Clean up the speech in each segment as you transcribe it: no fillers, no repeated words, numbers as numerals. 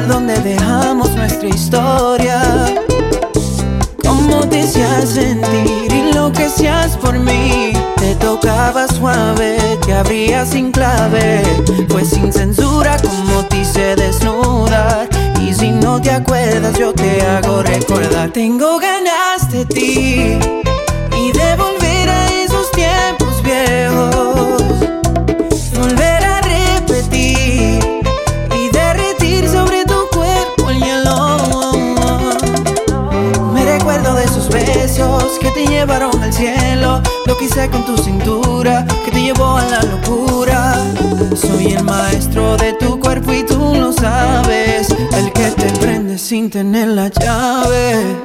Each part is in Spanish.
donde dejamos nuestra historia. Cómo te hacías sentir y lo que hacías por mí. Te tocaba suave, te abría sin clave. Fue sin censura como te hice desnudar. Y si no te acuerdas yo te hago recordar. Tengo ganas de ti y de volver a esos tiempos viejos. Volver a repetir y derretir sobre tu cuerpo el hielo. Me recuerdo de esos besos que te llevaron al cielo. Lo que hice con tu cintura que te llevó a la locura. Soy el maestro de tu cuerpo y tú lo sabes. El que te prende sin tener la llave.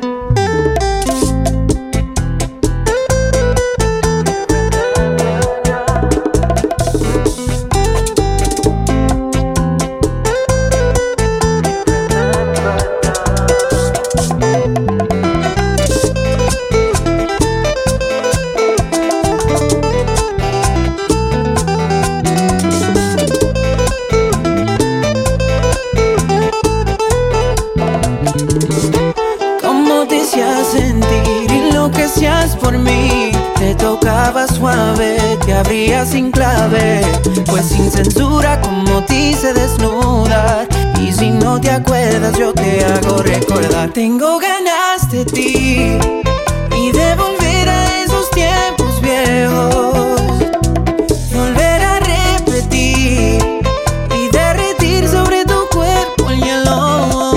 Sentir y lo que hacías por mí. Te tocaba suave, te abría sin clave. Pues sin censura como te hice desnudar. Y si no te acuerdas yo te hago recordar. Tengo ganas de ti y de volver a esos tiempos viejos. Volver a repetir y derretir sobre tu cuerpo el hielo.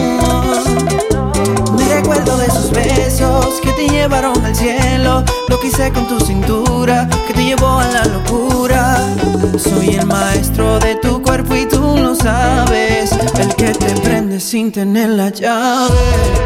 Me recuerdo de esos besos que te llevaron al cielo. Lo que hice con tu cintura que te llevó a la locura. Soy el maestro de tu cuerpo y tú lo sabes. El que te prende sin tener la llave.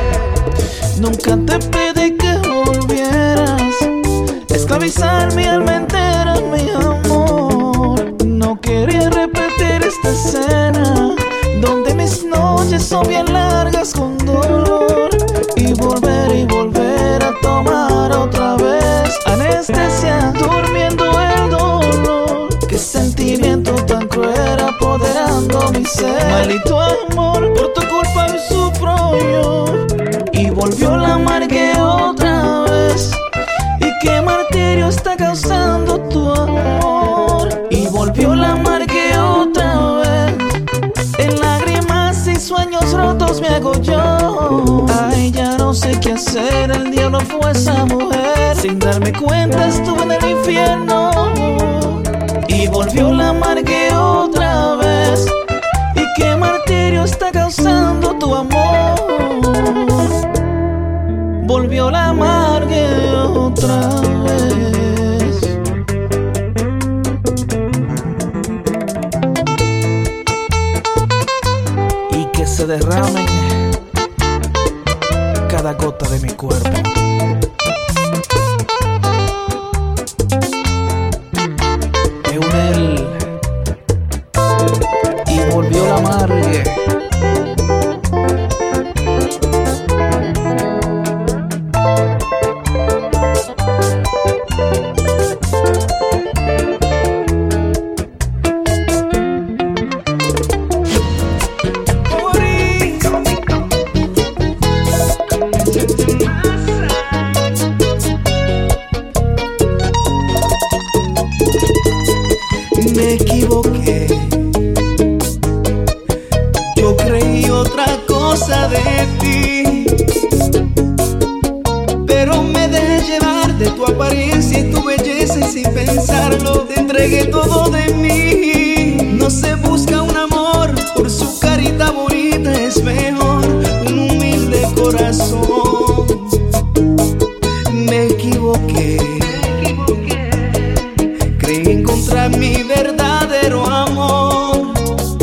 Nunca te pedí que volvieras. Esclavizar mi alma entera, mi amor. No quería repetir esta escena donde mis noches son bien largas con dolor. Y volver a tomar otra vez anestesia, durmiendo el dolor. Qué sentimiento tan cruel apoderando mi ser. Maldito amor, por tu culpa hoy sufro yo. Y volvió la amargue otra vez. Y qué martirio está causando tu amor. Y volvió la amargue otra vez. En lágrimas y sueños rotos me hago yo. Ay, ya no sé qué hacer, el diablo fue esa mujer. Sin darme cuenta estuve en el infierno. Y volvió la amargue otra vez. Y qué martirio está causando tu amor. Volvió la amargue otra vez. Y que se derrame cada gota de mi cuerpo. Eunel. Y volvió la amargue. Me equivoqué. Yo creí otra cosa de ti, pero me dejé llevar de tu apariencia y tu belleza y sin pensarlo te entregué todo de mí. No se busca un amor por su carita bonita, es mejor un humilde corazón. Me equivoqué. Creí encontrar mi verdadero amor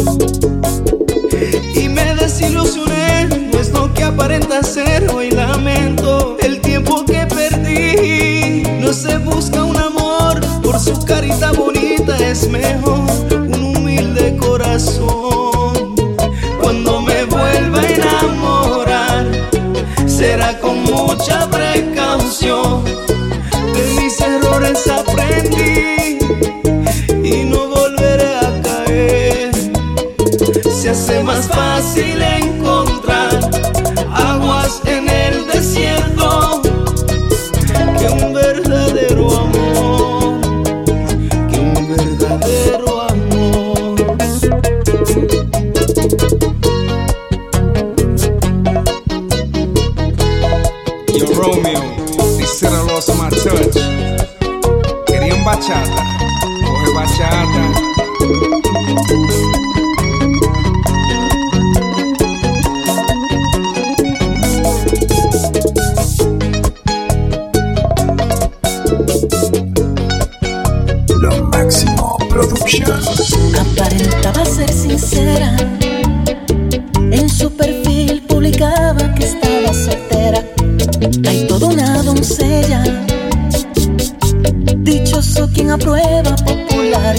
y me desilusioné, no es lo que aparenta ser. Hoy lamento el tiempo que perdí. No se busca un amor por su carita bonita, es mejor un humilde corazón. Cuando me vuelva a enamorar será con mucha precaución. De mis errores aprendí y no volveré a caer. Se hace más fácil encontrar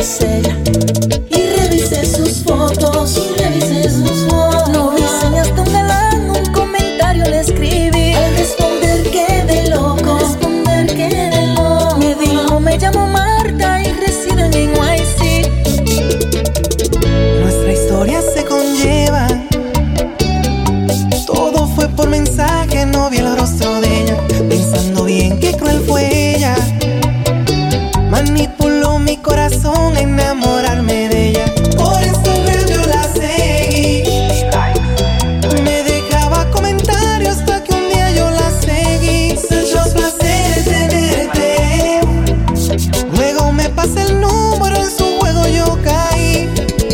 es ella. Y revisé sus fotos, no vi señas de un galán, un comentario le escribí. Al responder quedé loco, me dijo me llamo Marta y reside en NYC. Nuestra historia se conlleva, todo fue por mensaje, no vi el rostro de ella. Pensando bien qué cruel fue ella, manipuló mi corazón a enamorarme de ella. Por Instagram yo la seguí, me dejaba comentarios hasta que un día yo la seguí. Muchos placeres tenerte, luego me pasé el número, en su juego yo caí.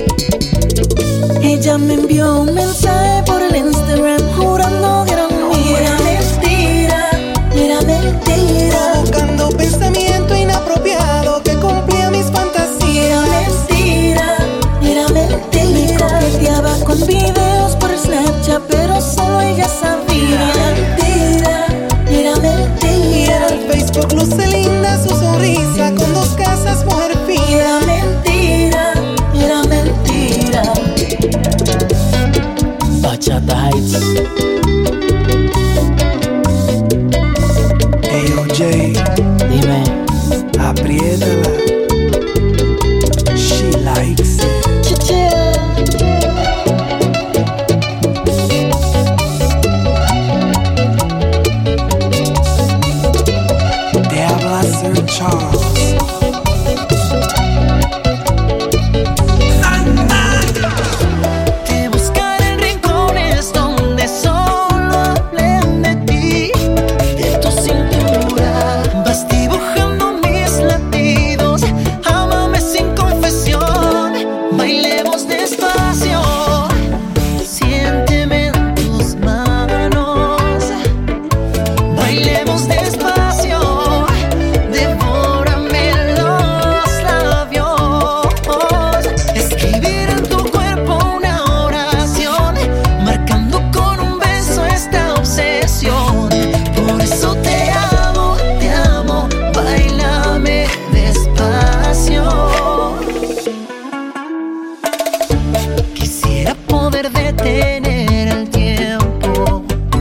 Ella me envió un mensaje por el Instagram jurando que era mío. Era mentira, Provocando pensamiento inapropiado que cumplía mis fantasías. era mentira. Me coqueteaba con videos por Snapchat, pero solo ella sabía. Era mentira. Era el Facebook, luce linda su sonrisa, con 2 casas, mujer fina. Era mentira. Bachata Heights. Hey, OJ, Dime. apriétala. She likes it. Te habla Sir Charles. Te buscaré en rincones donde solo hablen de ti, de tu cintura. Vas dibujando mis latidos, ámame sin confesión. Bailemos despacio, siénteme en tus manos. Bailemos despacio, devórame los labios. Escribir en tu cuerpo una oración, marcando con un beso esta obsesión. Por eso te amo, bailame despacio. Quisiera poder detener el tiempo,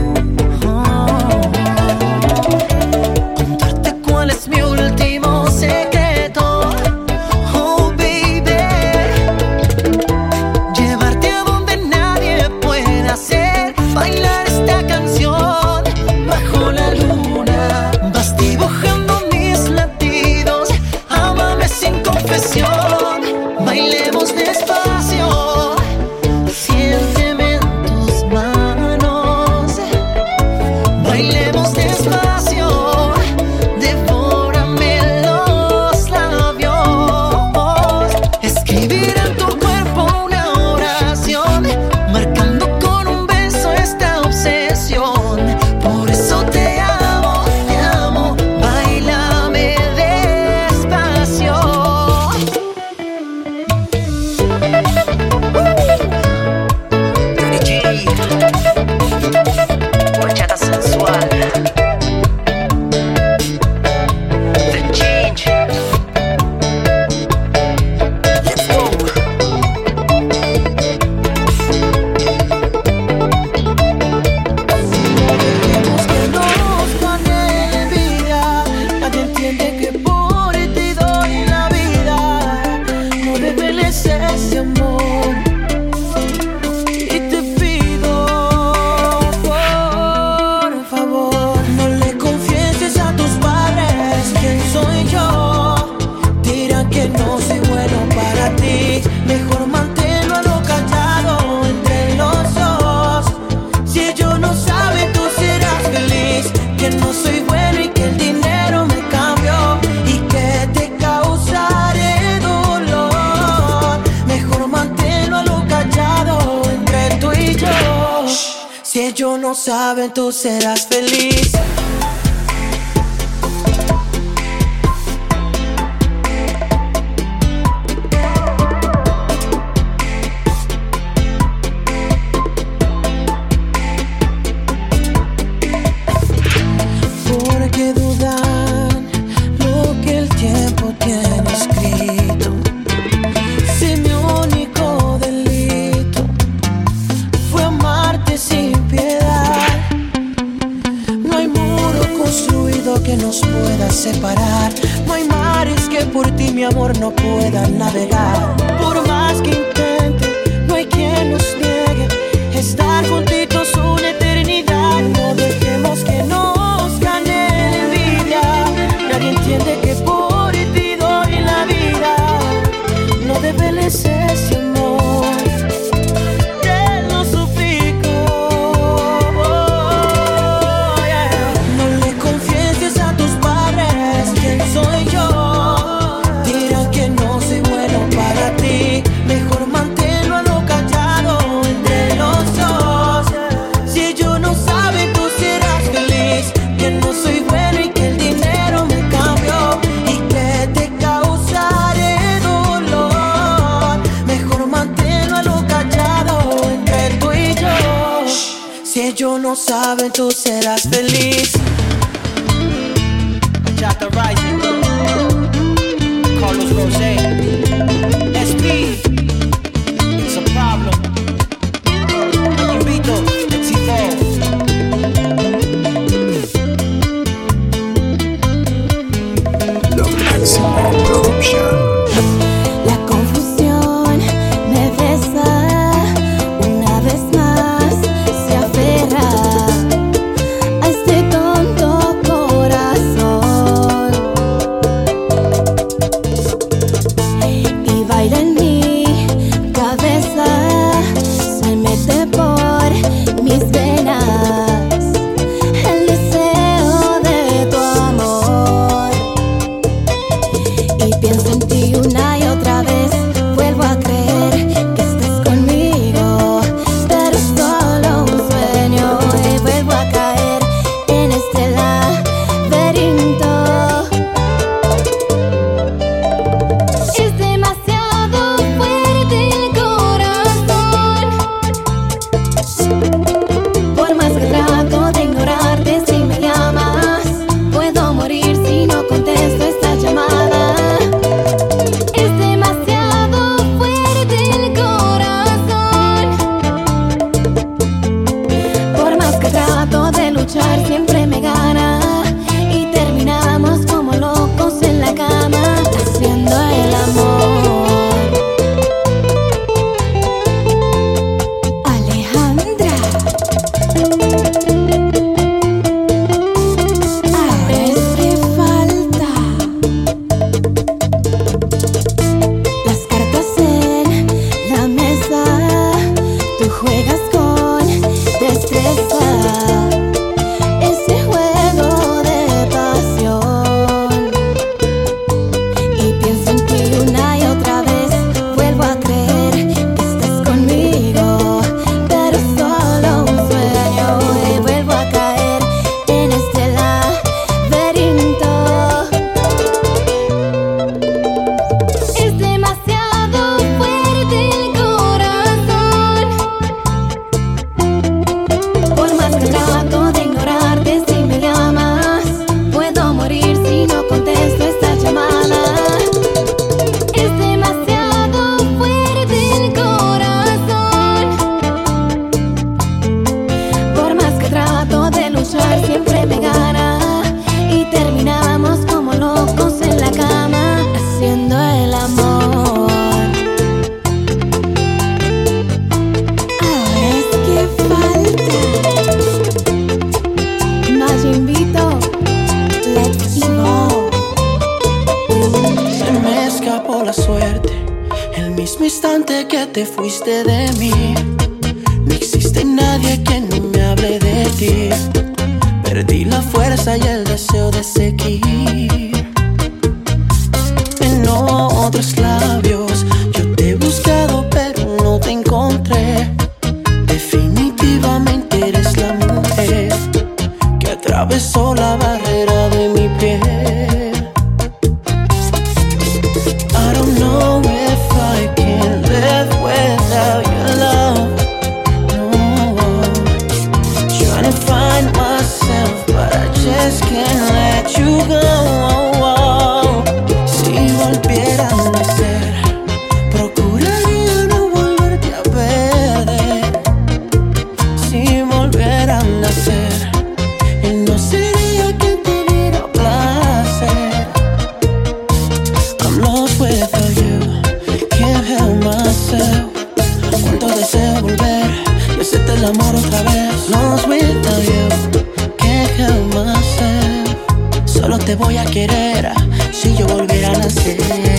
contarte cuál es mi último secreto. Oh baby, llevarte a donde nadie pueda hacer bailar esta canción bajo la luna. Vas dibujando mis latidos, ámame sin confesión. Bailemos despacio, siénteme en tus manos. Bailemos despacio, devórame los labios. Escribir en tu cuerpo una oración, marcando con un beso esta obsesión. Por eso te amo, bailame despacio. Tony G, horchata sensual. The change. Let's go. Queremos que nos gane la envidia. Nadie entiende que por ti doy la vida. No reveles ese amor. Y te pido, por favor, no le confieses a tus padres quién soy yo. Dirán que no soy bueno para ti. Mejor manténlo a lo callado entre los dos. Si ellos no saben, tú serás feliz. Que no soy bueno y que el dinero me cambió y que te causaré dolor. Mejor manténlo a lo callado entre tú y yo. Si ellos no saben, tú serás feliz. Porque dudan lo que el tiempo tiene escrito. separar. No hay mares que por ti, mi amor, no puedan navegar. Por más que intente, no hay quien nos niegue estar juntitos una eternidad. No dejemos que nos gane la envidia. Nadie entiende que por ti doy la vida. No debeles ese amor. Soy yo, dirán que no soy bueno para ti. Mejor manténlo a lo callado entre los dos. Si ellos no saben, tú serás feliz. Que no soy bueno y que el dinero me cambió y que te causaré dolor. Mejor manténlo a lo callado entre tú y yo. Si ellos no saben, tú serás feliz. Chata Rising, Carlos Rosé, SP, It's a Problem, Ayubito, Lo máximo producción. La confusión me besa, una vez más se aferra a este tonto corazón y baila en mi cabeza, se mete por mis venas el deseo de tu amor. Y pienso en ti una y otra vez, vuelvo a creer que estás conmigo, pero es solo un sueño y vuelvo a caer en este laberinto. Es demasiado fuerte el corazón, por más que trato de ignorarte, si me llamas puedo morir si no contesto esta llamada. Es demasiado fuerte el corazón, por más que trato de luchar siempre me gana y terminamos como locos en la cama haciendo el amor. Alejandra, ahora es que falta. Las cartas en la mesa, tú juegas con destreza ese juego de pasión. Y pienso en ti una y otra vez, vuelvo a creer que estás conmigo, pero es solo un sueño y vuelvo a caer en este laberinto. Es demasiado fuerte el corazón, por más que trato de ignorarte, si me llamas puedo morir si no contesto esta llamada. Es demasiado fuerte el corazón, por más que trato de luchar siempre me gana y terminamos como locos en la cama haciendo el amor. Ahora es que falta. Majimbito, let's evolve. Se me escapó la suerte, el mismo instante que te fuiste de mí. No existe nadie que no me hable de ti. Perdí la fuerza y el deseo de seguir. En otros labios yo te he buscado pero no te encontré. Definitivamente eres la mujer que atravesó la barrera de mi piel. I don't know if I can live without your love. No, trying to find myself, but I just can't let you go. Si volviera a nacer, procuraría no volverte a perder. Si volviera a nacer, él no sería quien te diera placer. te voy a querer si yo volviera a nacer.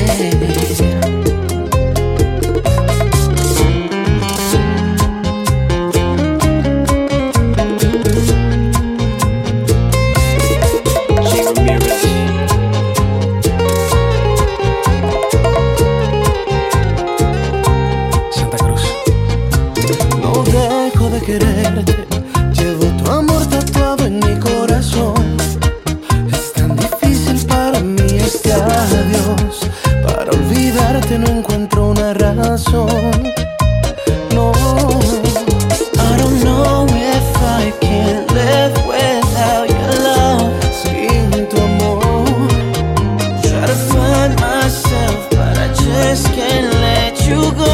Quererte, llevo tu amor tatuado en mi corazón. Es tan difícil para mí este adiós. Para olvidarte no encuentro una razón. No, I don't know if I can live without your love. sin tu amor. Try to find myself, but I just can't let you go.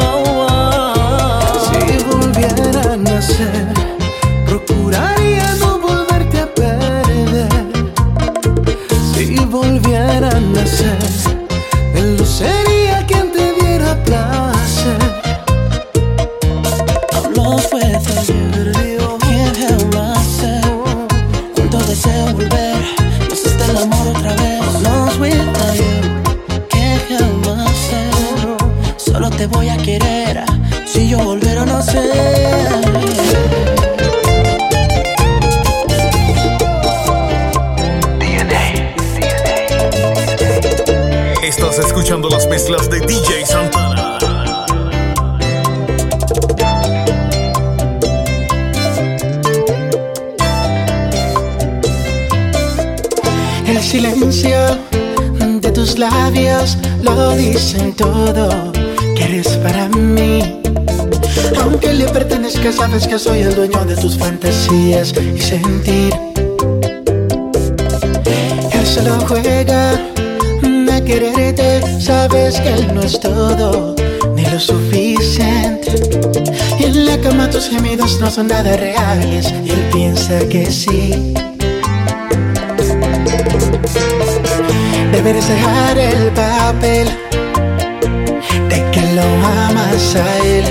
Procuraría no volverte a perder. Si volviera a nacer, él no sería quien te diera placer. I'm lost without you, can't help myself. Cuánto deseo volver, no hiciste el amor otra vez. I'm lost without you, can't help myself. Solo te voy a querer si yo volviera a nacer. Estás escuchando las mezclas de DJ Santana. El silencio de tus labios lo dicen todo, que eres para mí. Aunque le pertenezca, sabes que soy el dueño de tus fantasías y sentir. Él solo juega a quererte, sabes que él no es todo, ni lo suficiente. Y en la cama tus gemidos no son nada reales, y él piensa que sí. Deberes dejar el papel de que lo amas a él.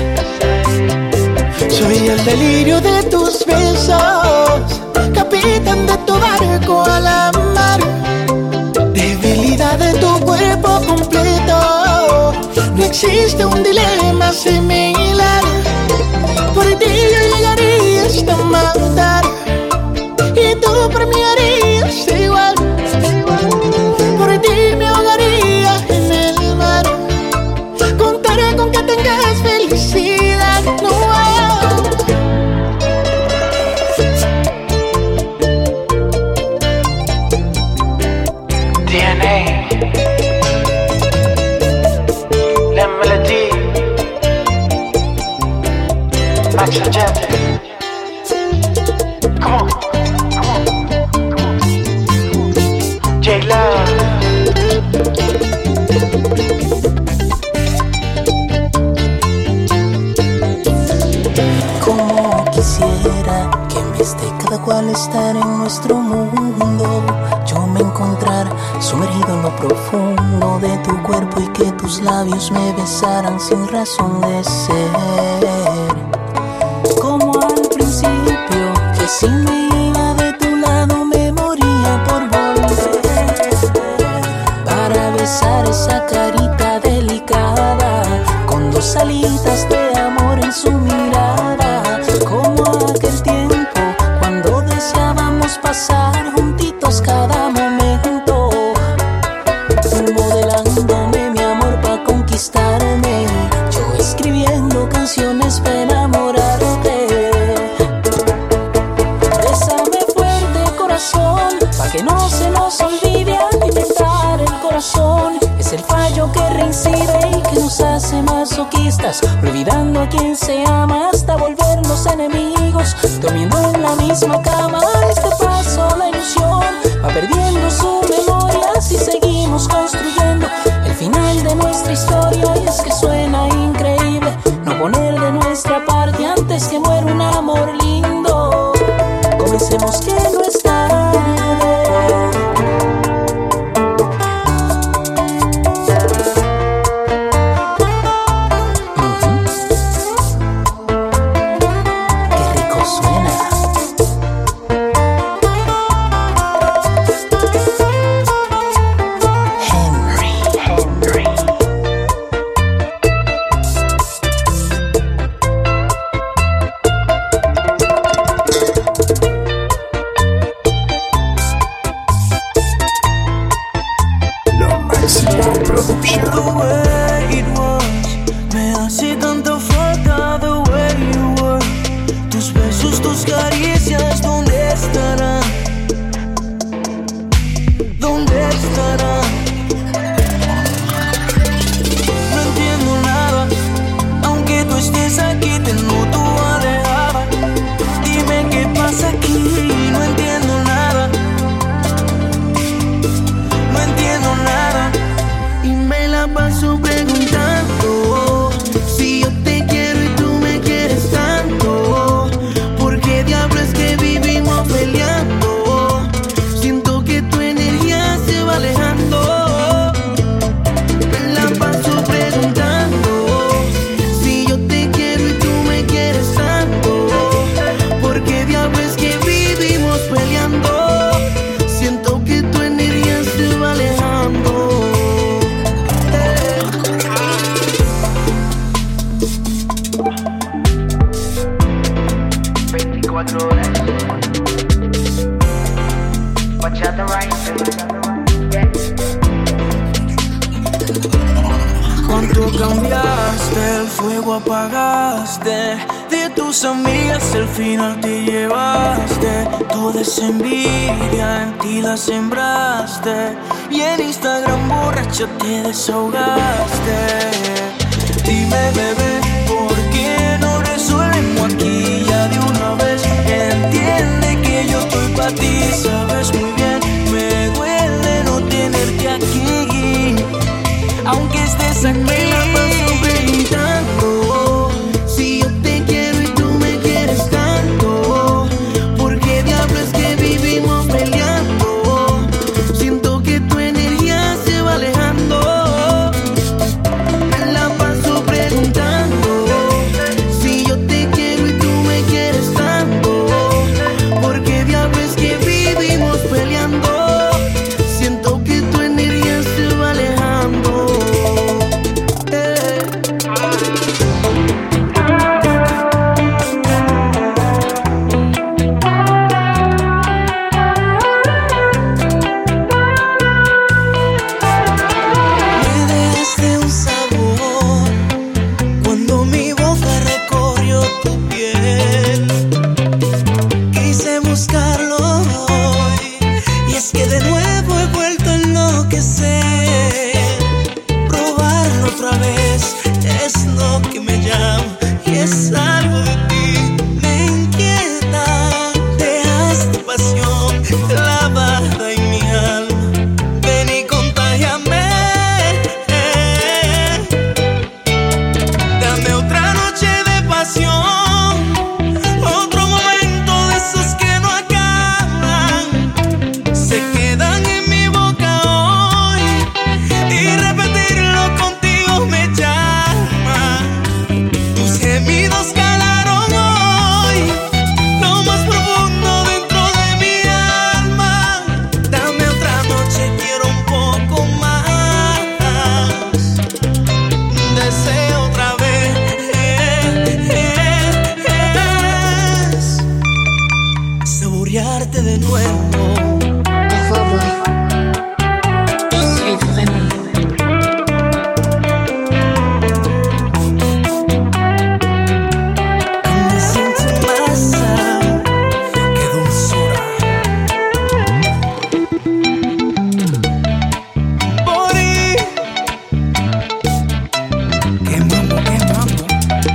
Soy el delirio de tus besos, capitán de tu barco a la mar, debilidad de tu cuerpo completo. No existe un dilema similar. Por ti yo llegaría hasta matar, y tú por mí harías igual. Por ti me ahogaría en el mar. Contaré con que tengas felicidad. No DNA, la melodía, Max Agente. Come on, come on, come on. J-Love. Como quisiera que en vez de cada cual estar en nuestro mundo, yo me encontrara sumergido en lo profundo de tu cuerpo y que tus labios me besaran sin razón de ser. Como al principio, que si me iba de tu lado me moría por volver, para besar esa carita delicada con dos alitas de amor en su mirada. Como aquel tiempo cuando deseábamos pasar juntitos cada momento, tú modelándome mi amor para conquistarme, yo escribiendo canciones para enamorarte. Bésame fuerte, corazón, pa' que no se nos olvide alimentar el corazón. Es el fallo que reincide y que nos hace masoquistas, olvidando a quien se ama hasta volvernos enemigos, durmiendo en la misma cama. Este paso la ilusión va perdiendo su memoria si seguimos construyendo el final de nuestra historia. Y es que suena increíble no poner de nuestra parte antes que muera un amor lindo. Comencemos que no es tarde. tus caricias, ¿dónde estarán? ¿Dónde estarán? No entiendo nada, aunque tú estés aquí, te noto alejada. Dime qué pasa aquí, no entiendo nada. No entiendo nada. Y me la paso preguntando si yo te quiero y tú me quieres tanto. ¿Por qué diablos que vivimos peleando? Siento que tu energía se va alejando. Me la paso preguntando si yo te quiero y tú me quieres tanto. ¿Por qué diablos que vivimos peleando? Siento que tu energía se va alejando. 24 horas. Bachata Rice. ¿Cuánto cambiaste? El fuego apagaste. De tus amigas el final te llevaste. Toda esa envidia en ti la sembraste. Y en Instagram borracha te desahogaste. Dime, bebé, ¿por qué no resolvemos aquí ya de una vez? Entiende que yo estoy pa' ti, sabes muy bien. Me duele no tenerte aquí, aunque estés aquí. Me la paso preguntando si yo te quiero y tú me quieres tanto. ¿Por qué diablos que vivimos peleando? Siento que tu energía se va alejando. Me la paso preguntando si yo te quiero y tú me quieres tanto. ¿Por qué diablos que vivimos peleando? Siento que tu energía se va alejando. Me dejaste un sabor cuando mi boca recorrió tu piel. Quise buscarlo hoy y es que de nuevo he vuelto a enloquecer. Probarlo otra vez es lo que me llama y es algo de ti. Me inquieta, dejas tu pasión clavada en mi alma. Ven y contágiame. Dame otra noche de pasión, otro momento de esos que no acaban. Se quedan en mi boca hoy y repetirlo contigo me llama. Tus gemidos calaron hoy lo más profundo dentro de mi alma. Dame otra noche, quiero un poco más. Deseo otra vez saborearte de nuevo. Me siento masa, qué dulzura. Body, qué mambo, qué mambo.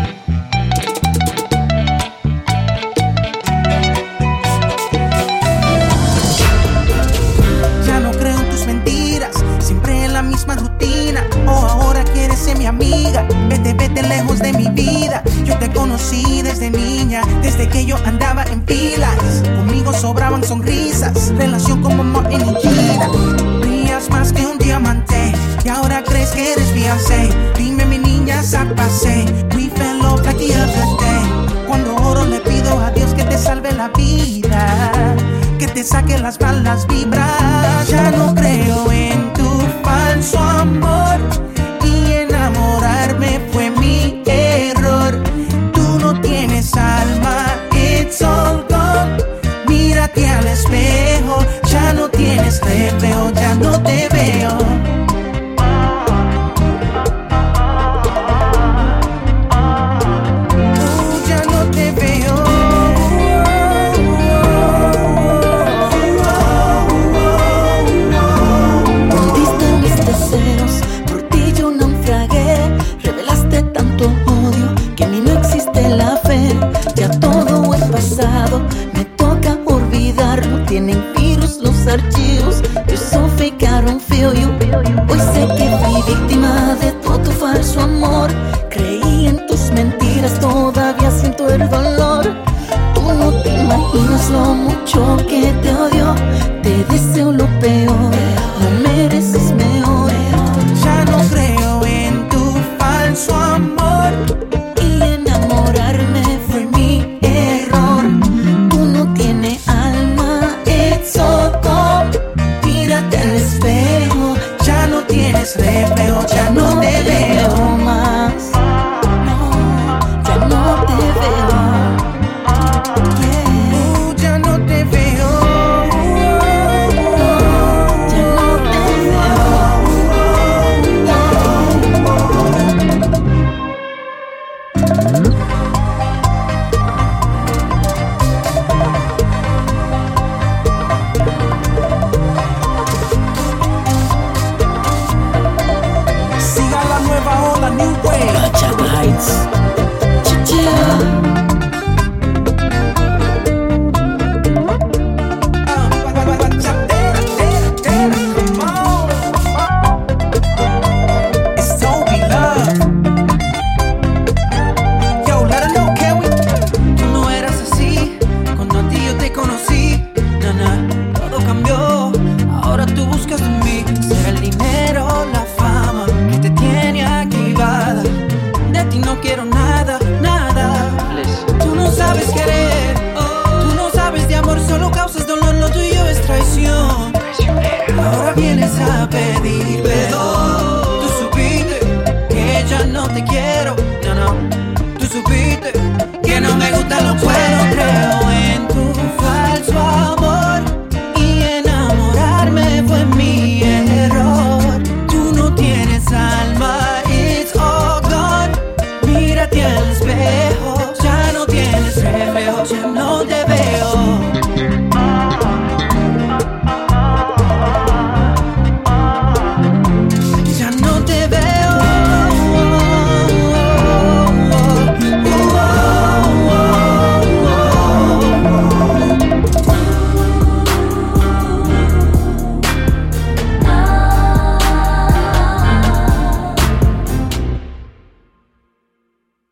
Ya no creo en tus mentiras, siempre en la misma rutina. O ahora quieres ser mi amiga, vete, vete lejos de mi vida. Yo te conocí desde niña, desde que yo andaba en filas. Conmigo sobraban sonrisas, relación como Martin y Gina. Brillas más que un diamante y ahora crees que eres Beyoncé. Dime mi niña, zapase, we fell off like the other day. Cuando oro le pido a Dios que te salve la vida, que te saque las malas vibras. Ya no creo en tu falso amor y enamorarme fue mi error. Tú no tienes alma, it's all gone. Mírate al espejo, ya no tienes reflejo, ya no te veo. Ya no te veo. tienen virus los archivos. You're so fake, I don't feel you. Hoy sé que fui víctima de todo tu falso amor. Creí en tus mentiras, todavía siento el dolor. Tú no te imaginas lo mucho que